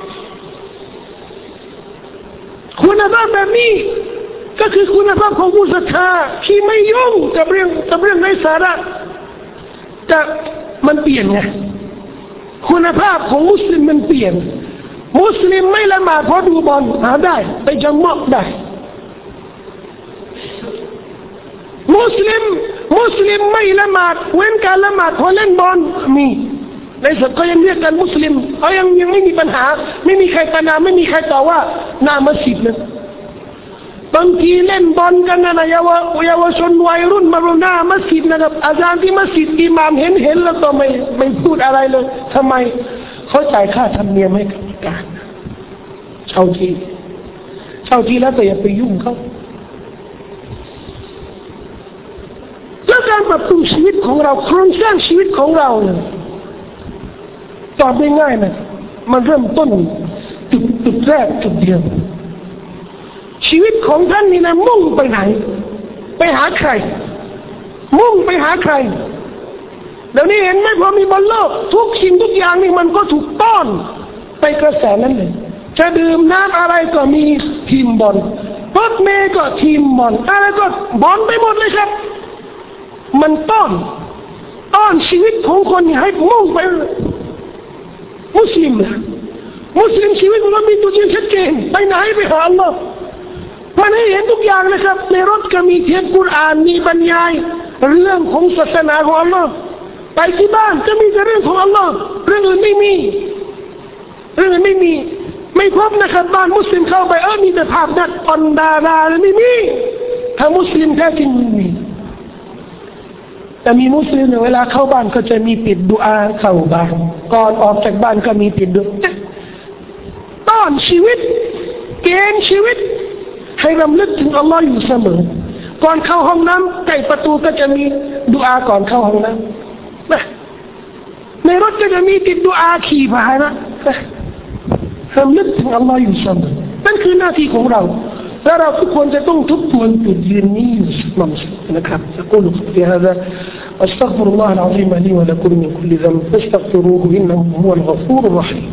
คุณภาพแบบนี้ก็คือคุณภาพของผู้ศรัทธาที่ไม่ยุ่งกับเรื่องกับเรื่องไร้สาระแต่มันเปลี่ยนไงคุณภาพของมุสลิมมันเปลี่ยนมุสลิมไม่ละหมาดเพราะดูบอลหาได้ไปจำมอกได้มุสลิมมุสลิมไม่ละหมาดเว้นการละหมาดเพราะเล่นบอลมีในสุดก็ยังเรียกกันมุสลิมเขายังยังไม่มีปัญหาไม่มีใครประนามไม่มีใครต่อว่าหน้ามัสยิดเลยบางทีเล่นบอลกันนะนะเยาวเยาวชนวัยรุ่นมาหน้ามัสยิดนะครับอาจารย์ที่มัสยิดอิหม่ามเห็นเห็นแล้วก็ไม่ไม่พูดอะไรเลยทำไมเขาจ่ายค่าธรรมเนียมให้กับการเช่าที่เช่าที่แล้วแต่อย่าไปยุ่งเขาแล้วการปรับปรุงชีวิตของเราโครงสร้างชีวิตของเราเนี่ยตอบได้ง่ายนะมันเริ่มต้นจุดจุดแรกจุดเดียวชีวิตของท่านนี่นะมุ่งไปไหนไปหาใครมุ่งไปหาใครเดี๋ยวนี้เห็นไหมพอมีบอลโลกทุกสิ่งทุกอย่างนี่มันก็ถูกต้อนไปกระแสนั้นเลยจะดื่มน้ำอะไรก็มีทีมบอลรถเมล์ก็ทีมบอลอะไรก็บอลไปหมดเลยครับมันต้อนต้อนชีวิตของคนให้มุ่งไปมุสลิมนะมุสลิมชีวิตมันมีตัวจริงชัดเจนไปไหนไปหาอัลลอฮ์มันให้เห็นทุกอย่างนะครับในรถก็มีเทปกุรอานมีบรรยายเรื่องของศาสนาของอัลลอฮ์ไปที่บ้านก็มีแต่เรื่องของอัลลอฮ์เรื่องอื่นไม่มีเรื่องอื่นไม่มีไม่พบนะครับบ้านมุสลิมเข้าไปเออมีแต่ภาพนักบอลดาราไม่มีถ้ามุสลิมแท้จริงมีแต่มีมุสลิมเนี่ยเวลาเข้าบ้านก็จะมีปิดดุอาเข้าบ้านก่อนออกจากบ้านก็มีปิดดุอาต้อนชีวิตเกณฑ์ชีวิตให้รำลึกถึงอัลลอฮ์อยู่เสมอก่อนเข้าห้องน้ำใกล้ประตูก็จะมีดุอาก่อนเข้าห้องน้ำนะในรถก็จะมีติดดุอาขี่ผ่านนะรำลึกถึงอัลลอฮ์อยู่เสมอนั่นคือหน้าที่ของเราและเราทุกคนจะต้องทบทวนจุดยืนนี้อยู่เสมอนะครับ أقول قولي هذا وأستغفر الله العظيم لي ولكم من كل ذنب فاستغفروه إنه هو الغفور الرحيم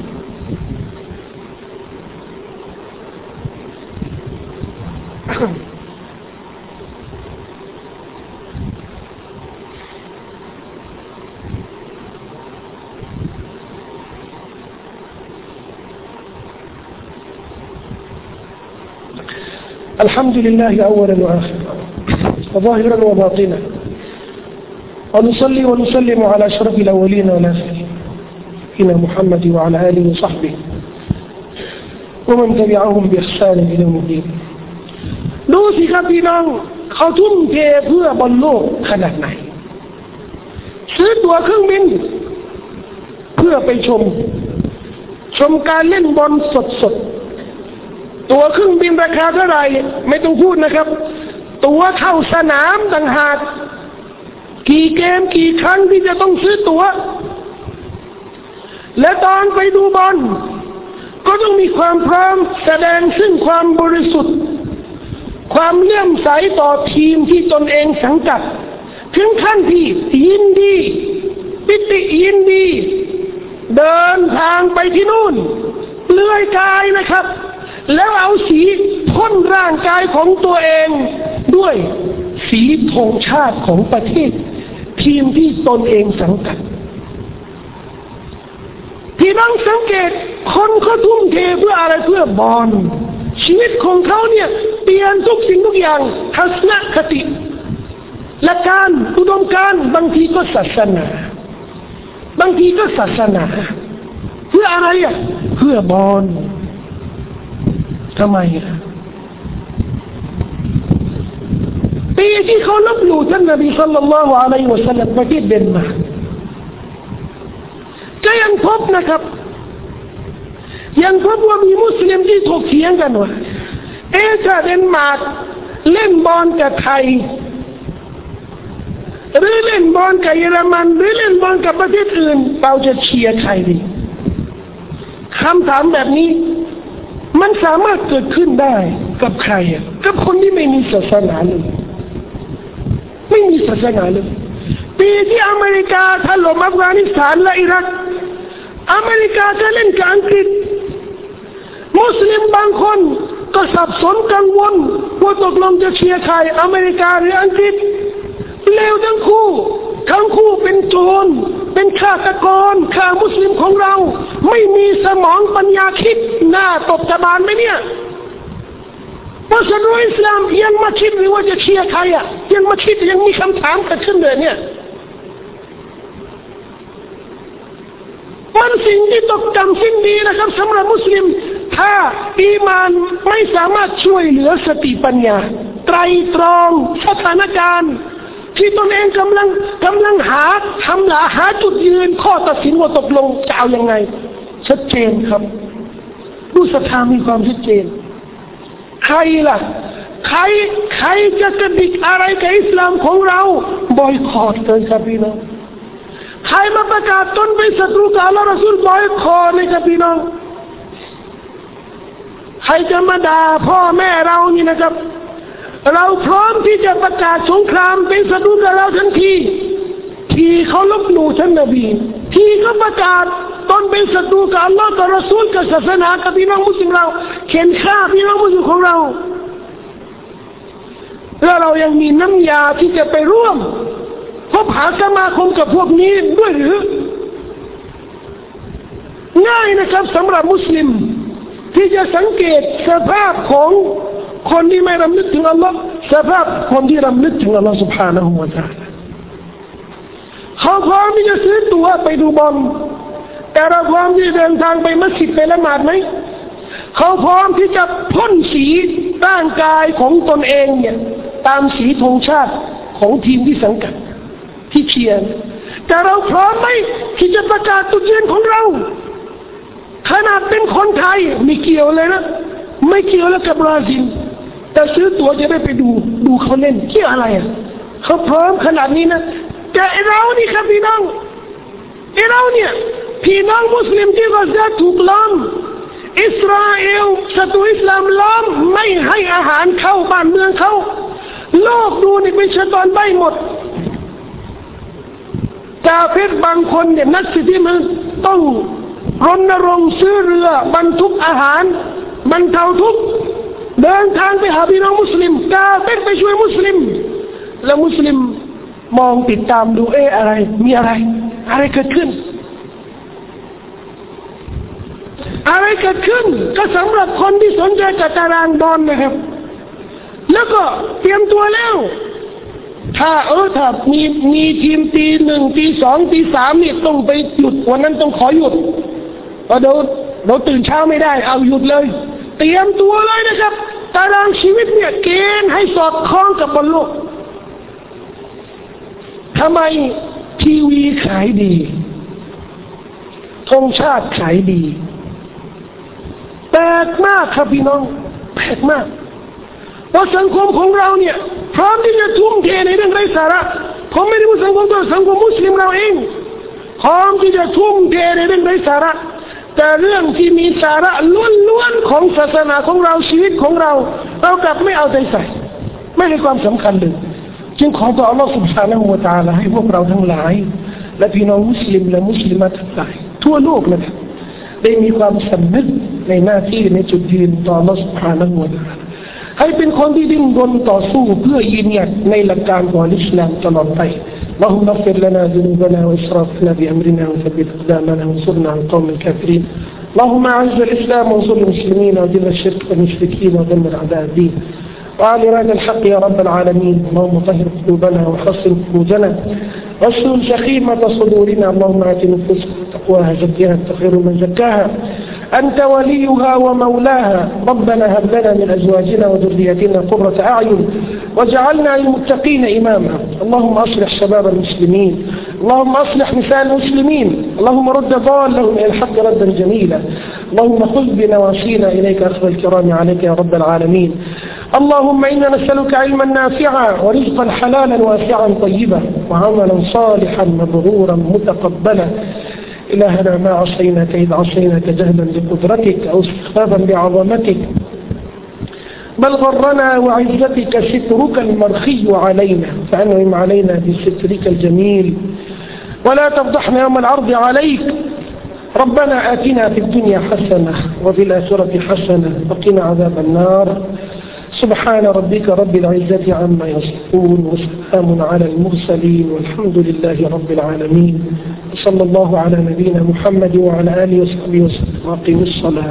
الحمد لله أولا وآخرا وظاهرا وباطنا ونصلي ونسلم على أشرف الأولين والآخرين سيدنا محمد وعلى آله وصحبه ومن تبعهم بإحسان إلى يوم الدين ดูสิครับพี่น้องเขาทุ่มเทเพื่อบอลโลกขนาดไหนซื้อตั๋วเครื่องบินเพื่อไปชมชมการเล่นบอลสดๆตั๋วเครื่องบินราคาเท่าไหร่ไม่ต้องพูดนะครับตั๋วเข้าสนามต่างหากกี่เกมกี่ครั้งที่จะต้องซื้อตั๋วและตอนไปดูบอลก็ต้องมีความพร้อมแสดงซึ่งความบริสุทธิ์ความเลื่อมใสต่อทีมที่ตนเองสังกัดถึงขั้นที่ยินดีปิติยินดีเดินทางไปที่นู่นเปลือยกายนะครับแล้วเอาสีพ่นร่างกายของตัวเองด้วยสีธงชาติของประเทศทีมที่ตนเองสังกัดพี่น้องสังเกตคนเขาทุ่มเทเพื่ออะไรเพื่อบอลชีวิตของเขาเนี่ยเปลี่ยนทุกสิ่งทุกอย่างทัศนคติและการอุดมการณ์บางทีก็ศาสนาบางทีก็ศาสนาเพื่ออะไรอ่ะเพื่อบอลทำไมอ่ะปีที่เขาลบหลู่ท่านนบีศ็อลลัลลอฮุอะลัยฮิวะซัลลัมประเทศเดนมาร์กก็ยังพบนะครับยังพบว่ามีมุสลิมที่ถกเถียงกันว่าเอ๊ะถ้าเดนมาร์กเล่นบอลกับไทยหรือเล่นบอลกับเยอรมันหรือเล่นบอลกับประเทศอื่นเราจะเชียร์ใครดีคำถามแบบนี้มันสามารถเกิดขึ้นได้กับใครอ่ะกับคนที่ไม่มีศาสนาเลยไม่มีศาสนาเลยปีที่อเมริกาถล่มอัฟกานิสถานและอิรักอเมริกาจะเล่นกับอังกฤษมุสลิมบางคนก็สับสนกังวลว่าตกลงจะเชียร์ใครอเมริกาหรืออังกฤษเลวทั้งคู่ทั้งคู่เป็นโจรเป็นฆาตกรฆ่ามุสลิมของเราไม่มีสมองปัญญาคิดหน้าตบตะบานไหมเนี่ยพระศาสนาอิสลามยังมาคิดหรือว่าจะเชียร์ใครอ่ะยังมาคิดยังมีคำถามเกิดขึ้นเลยเนี่ยมันสิ่งที่ตกต่ำสิ้นดีนะครับสำหรับมุสลิมถ้าอีมานไม่สามารถช่วยเหลือสติปัญญาไตรตรองสถานการณ์ที่ตนเองกำลังกำลังหาทำหาหาจุดยืนข้อตัดสินว่าตกลงจะเอายังไงชัดเจนครับผู้ศรัทธามีความชัดเจนใครล่ะใครใครจะกระดิกอะไรกับอิสลามของเราบอยคอตเลยครับพี่น้องใครมาประกาศตนเป็นศัตรูกับอัลลอฮฺรอซูลบอยคอตเลยครับพี่น้องใครจะมาด่าพ่อแม่เรานี่นะครับเราพร้อมที่จะประกาศสงครามเป็นศัตรูกับเราทันทีที่เขาลบหลู่ท่านนบีที่เขาประกาศตนเป็นศัตรูกับอัลลอฮฺกับรอซูลกับศาสนากับพี่น้องมุสลิมเราเข็นฆ่าพี่น้องมุสลิมของเราแล้วเรายังมีน้ำยาที่จะไปร่วมพบหาสมาคมกับพวกนี้ด้วยหรือง่ายนะครับสำหรับมุสลิมที่จะสังเกตสภาพของคนที่ไม่รำลึกถึงอัลลอฮ์สภาพคนที่รำลึกถึงอัลลอฮ์ سبحانه และ تعالى เขาพร้อมที่จะซื้อตั๋วไปดูบอลแต่เราพร้อมที่จะเดินทางไปมัสยิดไปละหมาดไหมเขาพร้อมที่จะพ่นสีร่างกายของตนเองเนี่ยตามสีธงชาติของทีมที่สังกัดที่เชียร์แต่เราพร้อมไหมที่จะประกาศจุดยืนของเราขนาดเป็นคนไทยไม่เกี่ยวเลยนะไม่เกี่ยวแล้วกับบราซิลแต่ซื้อตั๋วจะได้ไปดูดูเขาเล่นเกี่ยวอะไรอ่ะเขาพร้อมขนาดนี้นะแต่เรานี่ครับพี่น้องเราเนี่ยพี่น้องมุสลิมที่กาซาถูกล้อมอิสราเอลศัตรูอิสลามล้อมไม่ให้อาหารเข้าบ้านเมืองเขาโลกดูนี่เป็นชะตอนใบหมดกาเฟรบางคนเนี่ยนักสิทธิมนุษย์ต้องรณรงค์ซื้อเรือบรรทุกอาหารบรรเทาทุกข์เดินทางไปหาพี่น้องมุสลิมกาเฟรไปช่วยมุสลิมแล้วมุสลิมมองติดตามดูเอ๊ะอะไรมีอะไรอะไรเกิดขึ้นอะไรเกิดขึ้นก็สำหรับคนที่สนใจกับตารางบอลนะครับแล้วก็เตรียมตัวแล้วถ้าเออถ้ามีมีทีมตีหนึ่งตีสองตีสามนี่ต้องไปหยุดวันนั้นต้องขอหยุดเพราะเดี๋ยวเราตื่นเช้าไม่ได้เอาหยุดเลยเตรียมตัวเลยนะครับตตารางชีวิตเนี่ยเกณฑ์ให้สอดคล้องกับบนโลกทำไมทีวีขายดีธงชาติขายดีแปลกมากครับพี่น้องแปลกมากเพราะสังคมของเราเนี่ยพร้อมที่จะทุ่มเทในเรื่องไร้สาระผมไม่ได้พูดสังคมตัวสังคมมุสลิมเราเองพร้อมที่จะทุ่มเทในเรื่องไร้สาระแต่เรื่องที่มีสาระล้วนๆของศาสนาของเราชีวิตของเราเรากลับไม่เอาใจใส่ไม่ให้ความสำคัญเลยจึงขอต่ออัลลอฮฺ سبحانه และ تعالى ให้พวกเราทั้งหลายและพี่น้องมุสลิมและมุสลิมทั้งหลายทั่วโลกนะครับได้มีความสำนึกในหน้าที่ในจุดยืนต่ออัลลอฮฺ سبحانه และ تعالى ให้เป็นคนที่ดิ้นรนต่อสู้เพื่อยืนหยัดในหลักการของอิสลามตลอดไปاللهم اغفر لنا ذنوبنا وإسرافنا بأمرنا وثبت أقدامنا وانصرنا على القوم الكافرين اللهم أعز الإسلام وانصر المسلمين وذل الشرك والمشركين ودمر أعداء الدين وعلى راية الحق يا رب العالمين اللهم طهر قلوبنا وحصن فروجنا واسلل سخيمة صدورنا اللهم آت نفوسنا تقواها زكها أنت خير من زكاها أنت وليها ومولاها ربنا هب لنا من أزواجنا وذرياتنا قرة أعين واجعلنا للمتقين إماما اللهم أصلح شباب المسلمين اللهم أصلح نساء المسلمين اللهم رد ضالهم إلى الحق ردا جميلا اللهم خذ بنواصينا إليك أخذ الكرام عليك يا رب العالمين اللهم إنا نسألك علما نافعا ورزقا حلالا واسعا طيبا وعملا صالحا مبرورا متقبلا إلهنا ما عصيناك إذ عصيناك جهلا لقدرتك أو استخفافا بعظمتك بل غرنا وعزتك سترك المرخي علينا فأنعم علينا بسترك الجميل ولا تفضحنا يوم العرض عليك ربنا آتنا في الدنيا حسنة وفي الآخرة حسنة وقنا عذاب النار سبحان ربك رب العزة عما يصفون وسلام على المرسلين والحمد لله رب العالمين صلى الله على نبينا محمد وعلى آله وصحبه وسلم وأقيموا الصلاة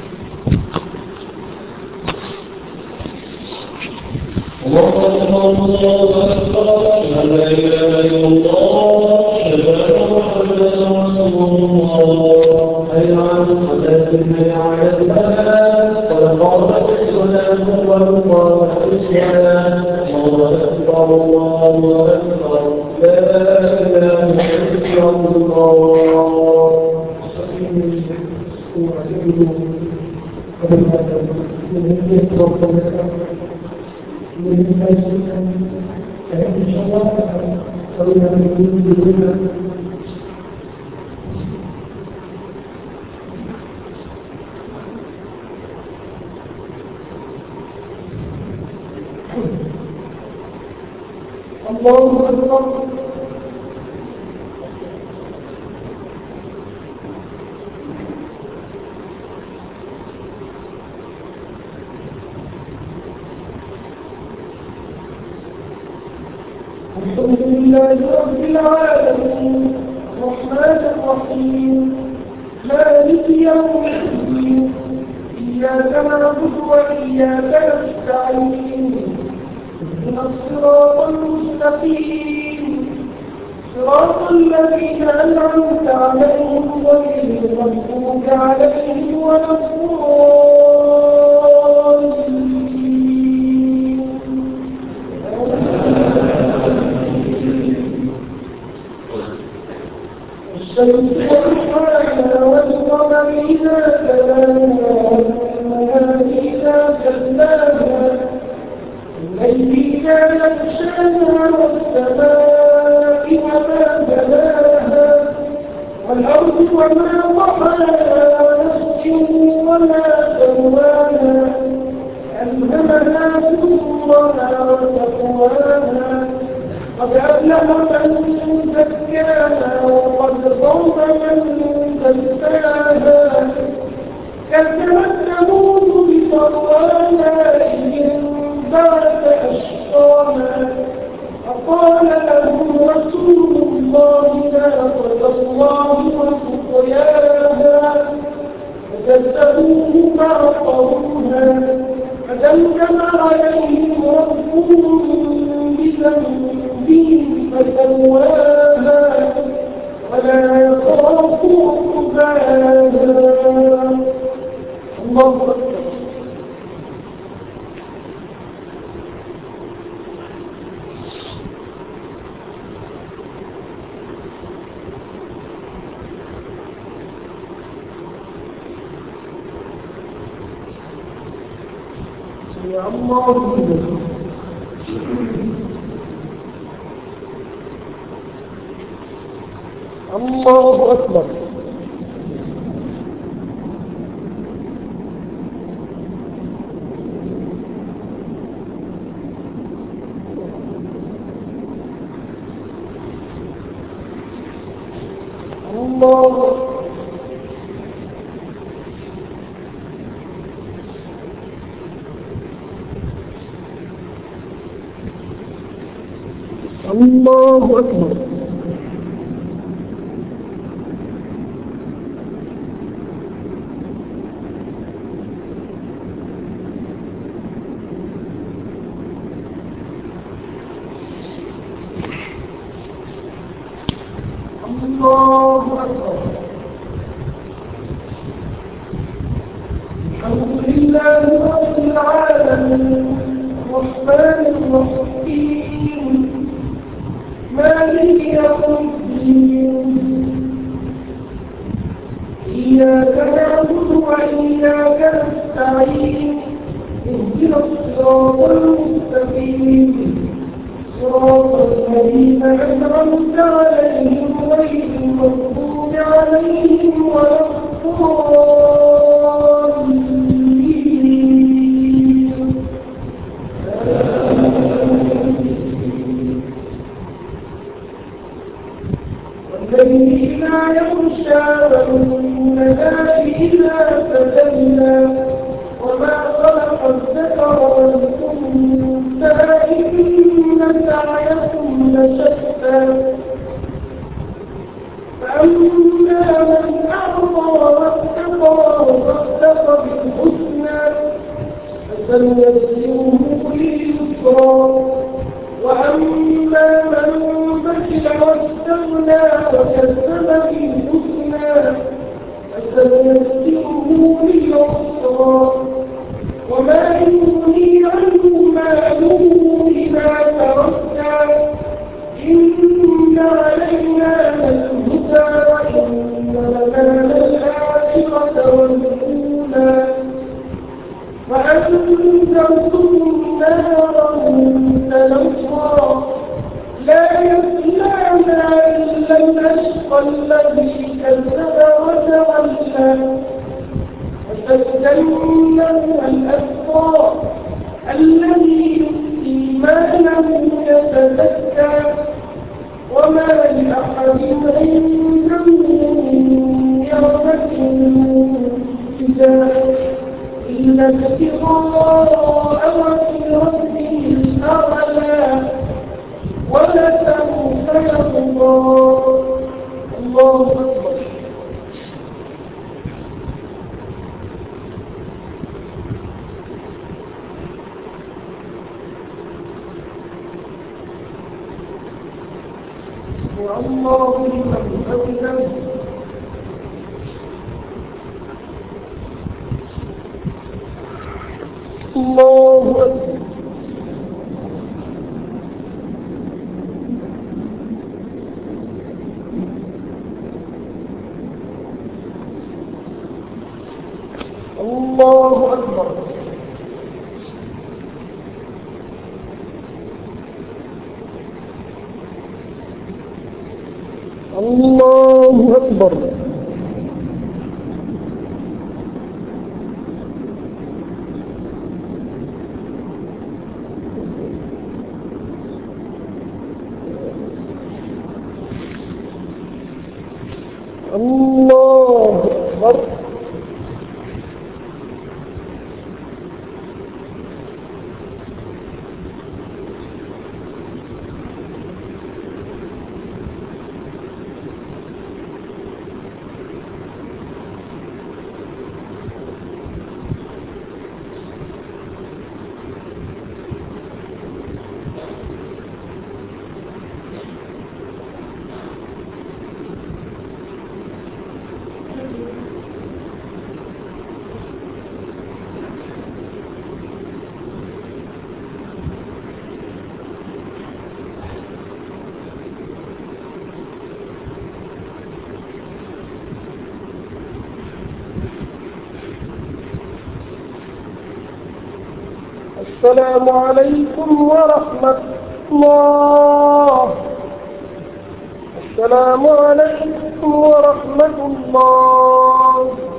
الله أكبر الله أكبر لا إله إلا الله أشهد أن محمدا رسول الله حي على الصلاة حي على الفلاح قد قامت الصلاة والقامت الصلاة الله أكبر الله أكبر لا إله إلا الله من أجل أن شاء الله قولنا من الله أكبر الحمد لله رب العالمين الرحمن الرحيم مالك يوم الدين إياك نعبد وإياك نستعين اهدنا الصراط المستقيم صراط الذين أنعمت عليهم غير المغضوب عليهم ولا الضالين الشمس والضحاها والقمر إذا تلاها والنهار إذا جلاها والليل إذا يغشاها والسماء وما بناها والأرض وما طحاها ونفس وما سواها ألهمها فجورها وتقواها قد أفلح من زكاها وقد خاب من دساها كذبت ثمود بطغواها إذ انبعث أشقاها فقال لهم رسول الله ناقة الله وسقياها فكذبوه فعقروها فدمدم عليهم ربهم بذنبهم فسواها ولا يخاف عقباها الله أكبر. الله أكبر. الله الله أكبر. الله أكبر. الحمد لله رب العالمين الرحمن الرحيم مالك يوم الدين إياك نعبد وإياك نستعين اهدنا الصراط المستقيم صراط الذين أنعمت عليهم غير المغضوب عليهم ولا الضالين. والليل إذا يغشى والنهار إذا تجلى وما خلق الذكر والأنثى إن سعيكم لشتى فأما من أعطى واتقى وصدق بالحسنى فسنيسره لليسرى وأما من بخل واستغنى وكذب بالحسنى فسنيسره للعسرى وما يغني عنه ماله إذا تردى إن علينا للهدى وإن لنا للآخرة والأولى وأنذرتم نارا تلظى لا يصلاها إلا الأشقى الذي كذب وتولى وتجنبها الأتقى الذي يؤتي ماله يتزكى وما لأحد عنده من نعمة تجزى إلا ابتغاء وجه ربه الأعلى ولسوف يرضى. الله أكبر. الله لمن حمده. الله أكبر. الله أكبر. الله أكبر. الله أكبر. السلام عليكم ورحمة الله. السلام عليكم ورحمة الله.